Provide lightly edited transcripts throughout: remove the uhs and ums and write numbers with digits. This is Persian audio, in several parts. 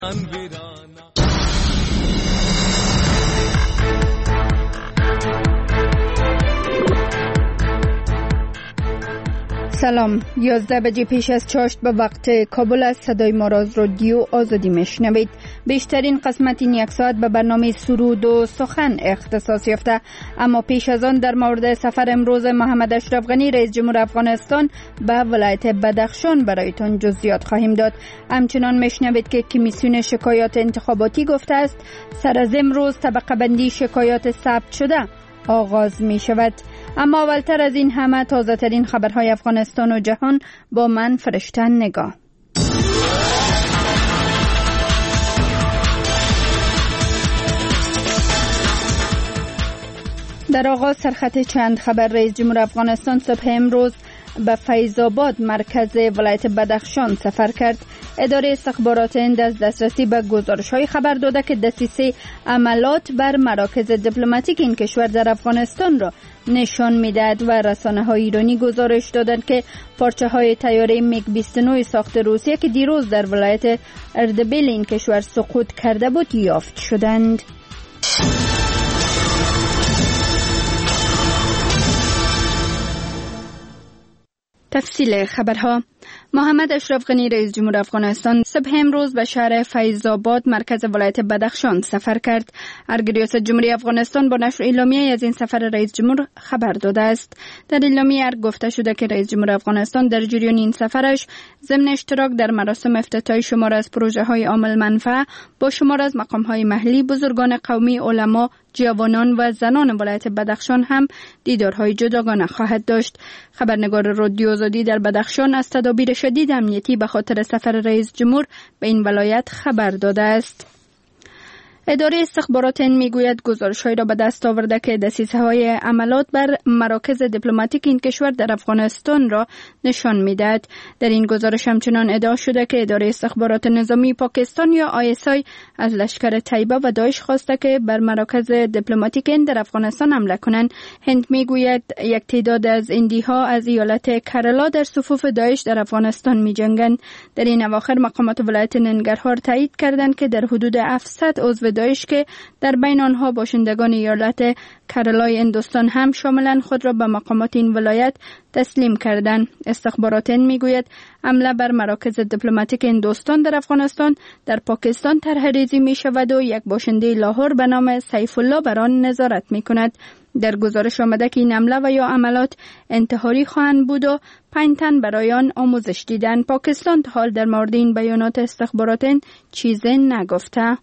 سلام، 11 بجه پیش از چاشت به وقت کابل است. صدای ما را از رادیو آزادی میشنوید. بیشترین قسمت این یک ساعت به برنامه سرود و سخن اختصاص یافته، اما پیش از آن در مورد سفر امروز محمد اشرف غنی رئیس جمهور افغانستان به ولایت بدخشان برایتان جزئیات خواهیم داد. همچنان میشنوید که کمیسیون شکایات انتخاباتی گفته است سر از امروز طبقه بندی شکایات ثبت شده آغاز می شود. اما اولتر از این همه تازه ترین خبرهای افغانستان و جهان با من فرشته نگاه. در آغاز سرخط چند خبر. رئیس جمهور افغانستان صبح امروز به فیض آباد مرکز ولایت بدخشان سفر کرد. اداره استخبارات هند از دسترسی به گزارش‌های خبر داده که دسیسه عملات بر مراکز دیپلماتیک این کشور در افغانستان را نشان می‌دهد و رسانه‌های ایرانی گزارش دادند که پارچه‌های طیاره میگ 29 ساخت روسیه که دیروز در ولایت اردبیل این کشور سقوط کرده بود یافت شدند. تفصیل خبرها. محمد اشرف غنی رئیس جمهور افغانستان صبح امروز به شهر فیض آباد مرکز ولایت بدخشان سفر کرد. ارگ ریاست جمهوری افغانستان با نشر اعلامیه از این سفر رئیس جمهور خبر داده است. در اعلامیه ارگ گفته شده که رئیس جمهور افغانستان در جریان این سفرش ضمن اشتراک در مراسم افتتاحی شمار از پروژه‌های عامل منفعه با شمار از مقام‌های محلی، بزرگان قومی، علما، جوانان و زنان ولایت بدخشان هم دیدارهای جداگانه خواهد داشت. خبرنگار رادیو آزادی در بدخشان از تدابیر شدید امنیتی به خاطر سفر رئیس جمهور به این ولایت خبر داده است. اداره استخبارات هند میگوید گزارش‌هایی را به دست آورده که دسیسه‌های عملات بر مراکز دیپلماتیک این کشور در افغانستان را نشان می‌دهد. در این گزارش همچنان ادعا شده که اداره استخبارات نظامی پاکستان یا ISI از لشکر طیبه و داعش خواسته که بر مراکز دیپلماتیک هند در افغانستان حمله کنند. هند میگوید یک تعداد از هندی‌ها از ایالت کرالا در صفوف داعش در افغانستان می‌جنگند. در این اواخر مقامات ولایت ننگرهار تایید کردند که در حدود 700 عضو داعش که در بین آنها باشندگان ایالت کرالای هندوستان هم شاملند خود را به مقامات این ولایت تسلیم کردند. استخبارات هند میگوید حمله بر مراکز دیپلماتیک هندوستان در افغانستان در پاکستان طرح‌ریزی می شود و یک باشنده لاهور به نام سیف الله بر آن نظارت می کند. در گزارش آمده که این حمله و یا عملات انتحاری خواهند بود و 5 تن برای آن آموزش دیدند. پاکستان تا حال در مورد این بیانات استخبارات هند چیزی نگفته.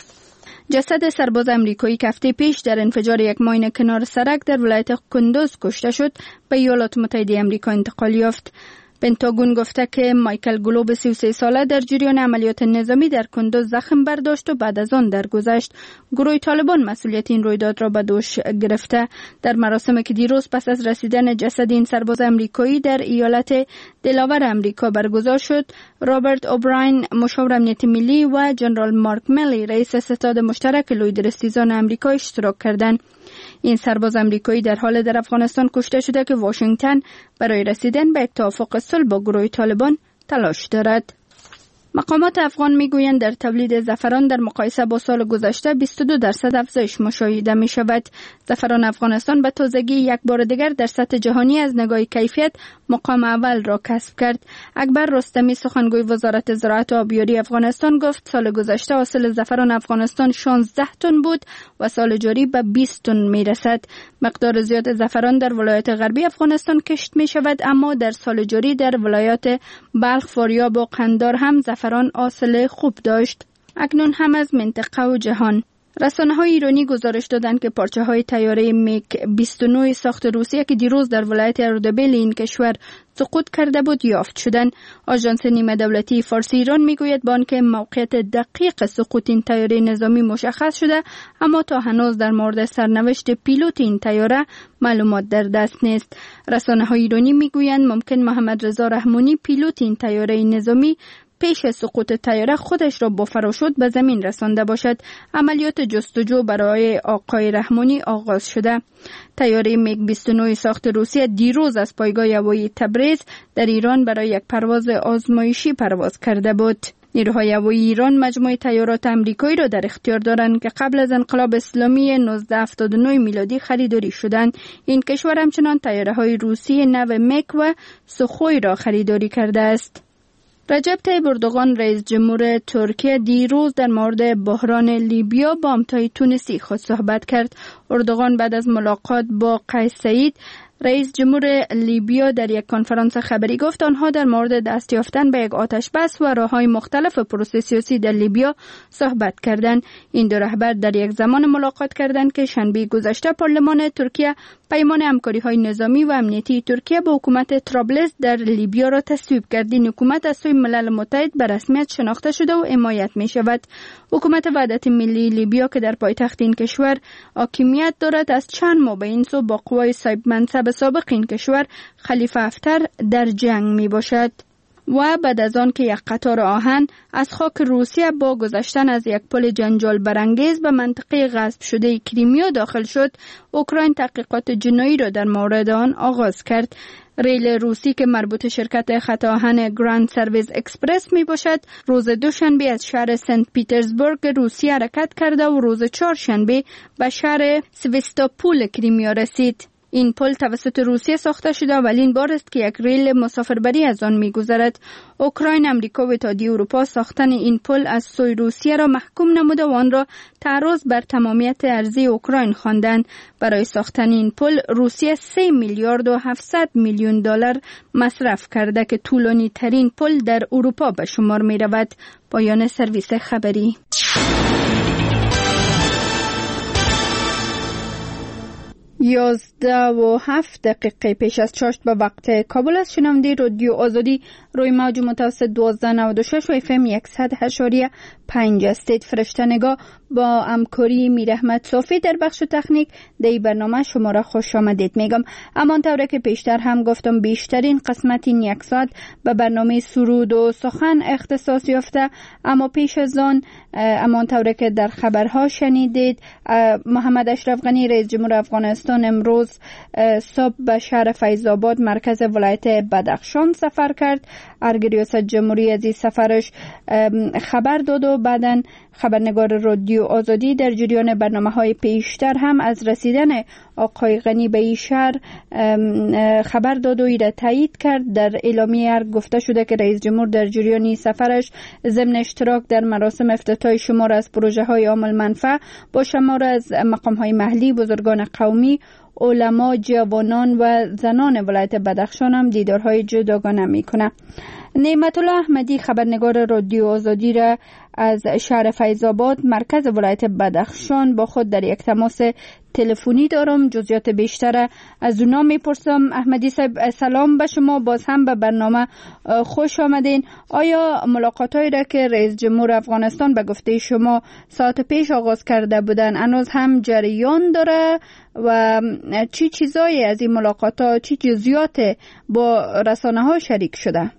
جسد سرباز امریکایی که هفته پیش در انفجار یک ماین کنار سرک در ولایت کندوز کشته شد به ایالات متحده آمریکا انتقال یافت. پنتاگون گفته که مایکل گلوب 33 ساله در جریان عملیات نظامی در کندوز زخم برداشت و بعد از آن درگذشت. گروه طالبان مسئولیت این رویداد را به دوش گرفته. در مراسمی که دیروز پس از رسیدن جسد این سرباز امریکایی در ایالت دلاور امریکا برگزار شد، رابرت اوبراین مشاور امنیت ملی و جنرال مارک ملی رئیس ستاد مشترک لویدرستیزان امریکا اشتراک کردند. این سرباز امریکایی در حال در افغانستان کشته شده که واشنگتن برای رسیدن به یک توافق صلح با گروه طالبان تلاش دارد. مقامات افغان میگویند در تولید زعفران در مقایسه با سال گذشته 22% افزایش مشاهده می شود. زعفران افغانستان به تازگی یک بار دیگر در سطح جهانی از نگاه کیفیت مقام اول را کسب کرد. اکبر رستمی سخنگوی وزارت زراعت و آبیاری افغانستان گفت سال گذشته حاصل زعفران افغانستان 16 تن بود و سال جاری به 20 تن می رسد. مقدار زیاد زعفران در ولایت غربی افغانستان کشت می شود، اما در سال جاری در ولایات بلخ، فاریاب و قندهار هم زعفران حاصل خوب داشت. اکنون هم از منطقه و جهان. رسانه‌های ایرانی گزارش دادند که پارچه‌های طیاره میگ 29 ساخت روسیه که دیروز در ولایت اردبیل این کشور سقوط کرده بود یافت شدند. آژانس نیمه دولتی فارسی ایران میگوید با آنکه موقعیت دقیق سقوط این طیاره نظامی مشخص شده، اما تا هنوز در مورد سرنوشت پیلوت این طیاره معلومات در دست نیست. رسانه‌های ایرانی میگویند ممکن محمد رضا رحمانی پیلوت این طیاره نظامی پیش سقوط طیاره خودش را با پاراشوت به زمین رسانده باشد. عملیات جستجو برای آقای رحمانی آغاز شده. طیاره میگ 29 ساخت روسیه دیروز از پایگاه هوایی تبریز در ایران برای یک پرواز آزمایشی پرواز کرده بود. نیروهای هوایی ایران مجموعه طیارات آمریکایی را در اختیار دارند که قبل از انقلاب اسلامی 1979 میلادی خریداری شدند. این کشور همچنان طیاره‌های روسی نو مک و سوخوی را خریداری کرده است. رجب طیب اردوغان رئیس جمهور ترکیه دیروز در مورد بحران لیبیا با همتای تونسی خود صحبت کرد. اردوغان بعد از ملاقات با قیس سعید رئیس جمهور لیبیا در یک کنفرانس خبری گفت آنها در مورد دست یافتن به یک آتش بس و راه‌های مختلف پروسه سیاسی در لیبیا صحبت کردند. این دو رهبر در یک زمان ملاقات کردند که شنبه گذشته پارلمان ترکیه پیمان همکاری‌های نظامی و امنیتی ترکیه با حکومت طرابلس در لیبیا را تصویب کرد. این حکومت از سوی ملل متحد به رسمیت شناخته شده و حمایت می‌شود. حکومت وحدت ملی لیبیا که در پایتخت این کشور حاکمیت دارد از چند ماه به این سو با قوای صاحب منصب سابق این کشور خلیفه حفتر در جنگ می باشد. و بعد از آن که یک قطار آهن از خاک روسیه با گذشتن از یک پل جنجال برانگیز به منطقه غصب شده کریمیا داخل شد، اوکراین تحقیقات جنایی را در مورد آن آغاز کرد. ریل روسی که مربوط شرکت خط آهن گراند سرویس اکسپرس می باشد، روز دوشنبه از شهر سنت پیترزبورگ روسیه حرکت کرده و روز چهارشنبه به شهر سویستوپول کریمیا رسید. این پل توسط روسیه ساخته شده و اولین بار است که یک ریل مسافربری از آن می‌گذرد. اوکراین، آمریکا و اتحادیه اروپا ساختن این پل از سوی روسیه را محکوم نموده و آن را تعرض بر تمامیت ارضی اوکراین خواندند. برای ساختن این پل روسیه 3 میلیارد و 700 میلیون دلار مصرف کرده که طولانی ترین پل در اروپا به شمار می‌رود. پایان سرویس خبری. 11:07 پیش از چاشت به وقت کابل است. شنونده رادیو آزادی روی موج متوسط 1296 و FM 100.5 استید. فرشته‌نگاه با همکاری میر احمد صافی در بخش تکنیک در برنامه شما را خوش آمدید میگم. امان طوره که پیشتر هم گفتم بیشترین قسمت این یک ساعت به برنامه سرود و سخن اختصاص یافته، اما پیش از آن امان طوره که در خبرها شنیدید محمد اشرف غنی رئیس جمهور افغانستان امروز صبح به شهر فیض آباد مرکز ولایت بدخشان سفر کرد. ارگریوس جمهوری از این سفرش خبر داد و بعداً خبرنگار رادیو آزادی در جریان برنامه‌های پیشتر هم از رسیدن آقای غنی به این شهر خبر داد و این را تایید کرد. در اعلامیه گفته شده که رئیس جمهور در جریان سفرش ضمن اشتراک در مراسم افتتاح شمار از پروژه‌های عامل منفعه با شمار از مقام‌های محلی، بزرگان قومی، علما، جوانان و زنان ولایت بدخشان هم دیدارهای جداگانه میکنه. نعمت الله احمدی خبرنگار رادیو آزادی را از شهر فیض آباد مرکز ولایت بدخشان با خود در یک تماس تلفنی دارم. جزئیات بیشتر از اونا میپرسم. احمدی صاحب سلام به شما، باز هم به برنامه خوش آمدین. آیا ملاقات‌هایی را که رئیس جمهور افغانستان به گفته شما ساعت پیش آغاز کرده بودن هنوز هم جریان داره و چی چیزایی از این ملاقات‌ها، چی جزئیات با رسانه‌ها شریک شده؟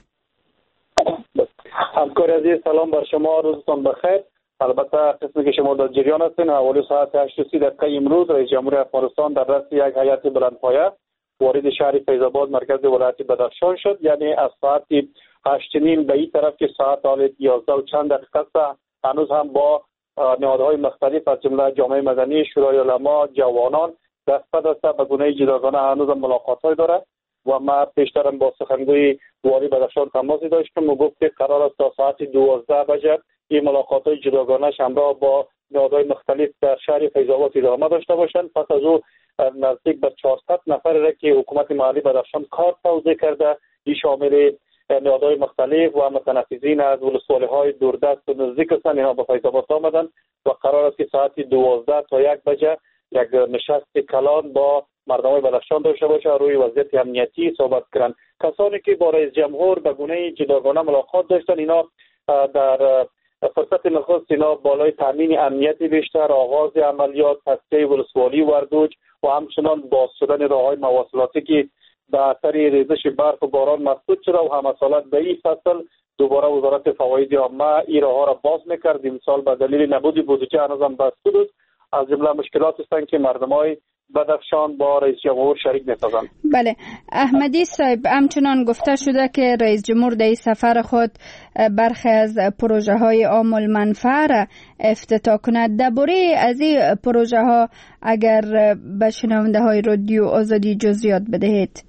همکار عزیز سلام بر شما، روزتان بخیر. البته قسمی که شما در جریان هستین حوالی ساعت 8:30 امروز رئیس جمهور افغانستان در رأس یک هیئت بلندپایه وارد شهر فیض آباد مرکز ولایت بدخشان شد. یعنی از ساعت 8:30 به این طرف که ساعت 11 و چند دقیقه است هنوز هم با نهادهای مختلف از جمله جامعه مدنی، شورای علما، جوانان دست به دست به گونه جداگانه هنوز هم ملاقات‌های دارد و ما پیشترم با سخنگوی والی بدخشان تماسی داشتم و گفت که قرار است تا ساعت 12 بجه این ملاقات‌های جداگانه همراه با نهادهای مختلف در شهر فیض آباد ادامه داشته باشند. پس از او نزدیک به 400 نفر را که حکومت محلی بدخشان کار توزیع کرده، این شامل نهادهای مختلف و متنفذین از ولسوالی‌های دوردست و نزدیک هستند، اینها به فیض آباد آمدند و قرار است که ساعت 12 تا 1 بجه یک نشست کلان با مردم بدخشان داشته باشه، روی وضعیت امنیتی صحبت کردن. کسانی که با رئیس جمهور به گونه جداگانه ملاقات داشتن اینا در فرصت نخست اینا بالای تامین امنیتی بیشتر، آغاز عملیات، تصفیه ولسوالی وردوج و همچنان باز شدن راههای مواصلاتی که به اثر ریزش برف و باران مسدود شده و هم اصالت به این فصل دوباره وزارت فواید عامه این راهها را باز میکرد. امسال به دلیل نبود بودجه هنوز هم بسته بود. از جمله مشکلات هستند که مردمای بدخشان با رئیس جمهور شریک می‌سازند. بله، احمدی صاحب، همچنان گفته شده که رئیس جمهور در سفر خود برخی از پروژه های عام المنفعه را افتتاح کند. درباره از این پروژه ها اگر به شنونده های رادیو آزادی جزئیات بدهید.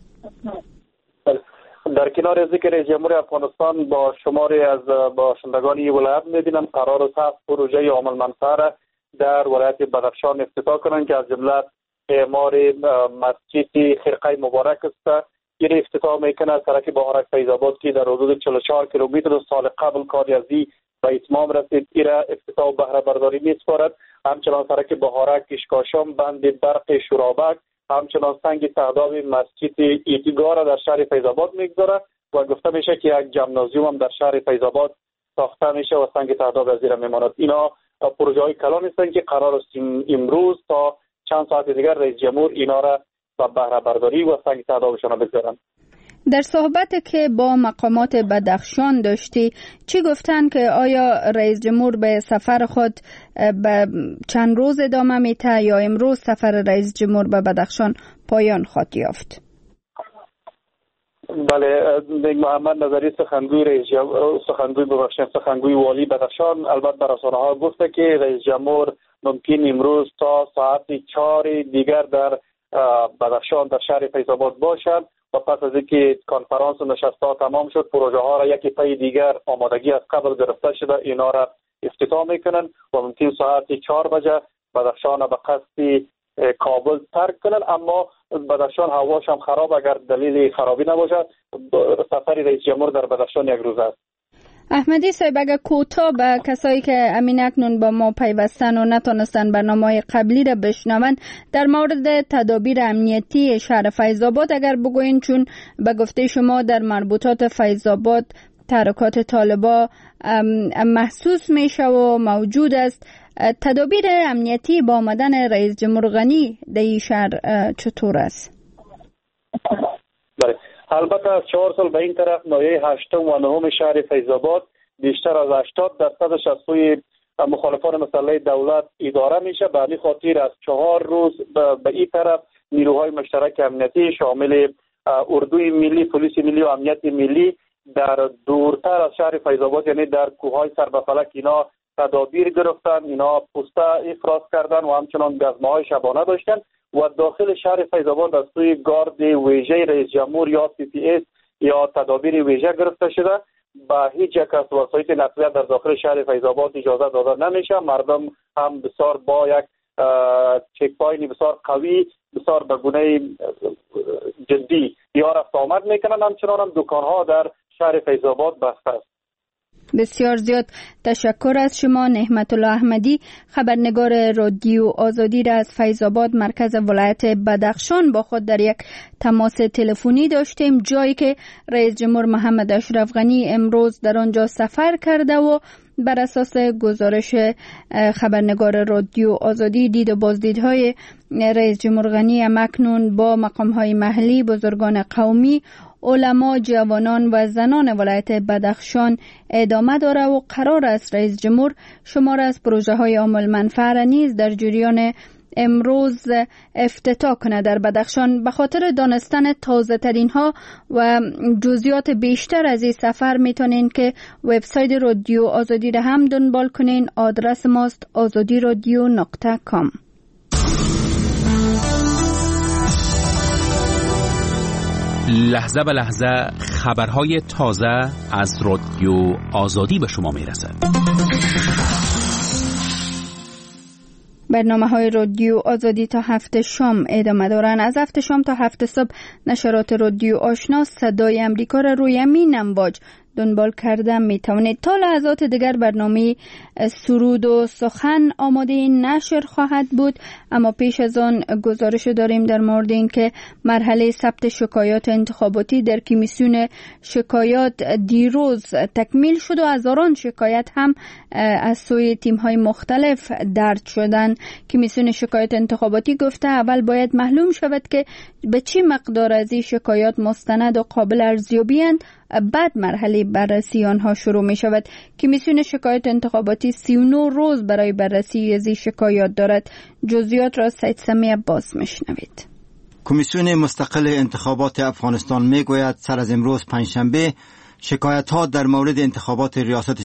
در کنار از ذکر رئیس جمهور افغانستان با شماری از باشندگان این ولایت می‌بینم قرار است 7 پروژه عام المنفعه را در ولایت بدخشان افتتاح کنند که از جمله اعمار مسجد خرقه مبارک است. این افتتاح میکنه سرک بهارک فیض‌آباد که در حدود 44 کیلومتر سال قبل کاری از این به اتمام رسید. این افتتاح بهره برداری می‌سپارد. همچنان سرک بهارک کشکاشان بند برق شورابک، همچنان سنگ تهداب مسجد ایتیگار در شهر فیض‌آباد میگذاره و گفته میشه که یک جمنازیوم هم در شهر فیض‌آباد ساخته میشه و سنگ تهداب از زیر میماند. اینا پروژه های کلان هستند که قرار است امروز تا چند ساعت دیگر رئیس جمهور اینا را به بهره برداری و سنگ تهدابشان بگذارند. در صحبت که با مقامات بدخشان داشتی چی گفتن که آیا رئیس جمهور به سفر خود به چند روز ادامه میته یا امروز سفر رئیس جمهور به بدخشان پایان خواهد یافت؟ بله، محمد نظری سخنگوی والی بدخشان البته به رسانه‌ها گفته که رئیس جمهور ممکن امروز تا ساعت 4 دیگر در بدخشان در شهر فیض‌آباد باشد و پس از اینکه کنفرانس و نشست‌ها تمام شد پروژه ها را یکی پای دیگر آمادگی از قبل گرفته شده اینا را افتتاح میکنن و ممکن ساعت 4 بجه بدخشان به قصد کابل ترک کنن. اما بدخشان هواش هم خراب، اگر دلیل خرابی نباشد سفر رئیس جمهور در بدخشان یک روز است. احمدی صاحب، اگر کوتاه به کسایی که امین اکنون با ما پیوستن و نتونستن برنامه‌های قبلی را بشنون در مورد تدابیر امنیتی شهر فیض‌آباد اگر بگوین، چون به گفته شما در مربوطات فیض‌آباد تحرکات طالبا محسوس میشه و موجود است. تدابیر امنیتی با آمدن رئیس جمهور غنی در این شهر چطور است؟ بله، البته از 4 سال به این طرف ناحیه 8 و 9 شهر فیض‌آباد بیشتر از 80% از سوی مخالفان مسلح دولت اداره میشه. به همین خاطر از 4 روز به این طرف نیروهای مشترک امنیتی شامل اردوی ملی، پلیس ملی و امنیت ملی در دورتر از شهر فیض‌آباد یعنی در کوههای سربفلک اینا تدابیر گرفتن، اینا پوسته افراز کردن و همچنان گزمه‌های شبانه داشتن و داخل شهر فیض‌آباد از سوی گارد ویژه رئیس جمهور یا CPS یا تدابیر ویژه گرفته شده. به هیچ یک از وسایط نقلیه در داخل شهر فیض‌آباد اجازه داده نمیشه. مردم هم بسیار با یک چک پاین بسیار قوی، بسیار به گونه جدی یا رفت آمد میکنن. همچنان هم دکان‌ها در شهر فیض‌آباد بسته است. بسیار زیاد تشکر از شما نعمت الله احمدی، خبرنگار رادیو آزادی را از فیض‌آباد مرکز ولایت بدخشان با خود در یک تماس تلفنی داشتیم، جایی که رئیس جمهور محمد اشرف غنی امروز در آنجا سفر کرده و بر اساس گزارش خبرنگار رادیو آزادی دید و بازدیدهای رئیس جمهور غنی اکنون با مقام‌های محلی، بزرگان قومی، علما، جوانان و زنان ولایت بدخشان ادامه داره و قرار است رئیس جمهور شمار از پروژه های عام المنفعه را نیز در جریان امروز افتتاح کنه در بدخشان. به خاطر دانستن تازه ترین ها و جزئیات بیشتر از این سفر میتونین که وبسایت رادیو آزادی را هم دنبال کنین. آدرس ماست azadiradio.com. لحظه به لحظه خبرهای تازه از رادیو آزادی به شما میرسد. برنامه‌های رادیو آزادی تا 7 شام ادامه دارند. از 7 شام تا 7 صبح نشرات رادیو آشنا صدای امریکا را روی همین امواج دنبال کرده می توانید. تا لحظات دیگر برنامه سرود و سخن آماده نشر خواهد بود، اما پیش از آن گزارش داریم در مورد اینکه مرحله ثبت شکایات انتخاباتی در کمیسیون شکایات دیروز تکمیل شد و هزاران شکایت هم از سوی تیم‌های مختلف درج شدند. کمیسیون شکایات انتخاباتی گفته اول باید معلوم شود که به چه مقدار از این شکایات مستند و قابل ارزیابی اند، بعد مرحله بررسی آنها شروع می شود. کمیسیون شکایت انتخاباتی 39 روز برای بررسی از این شکایات دارد. جزئیات را سید سمی عباس میشنوید. کمیسیون مستقل انتخابات افغانستان میگوید سر از امروز پنجشنبه شکایت‌ها در مورد انتخابات ریاست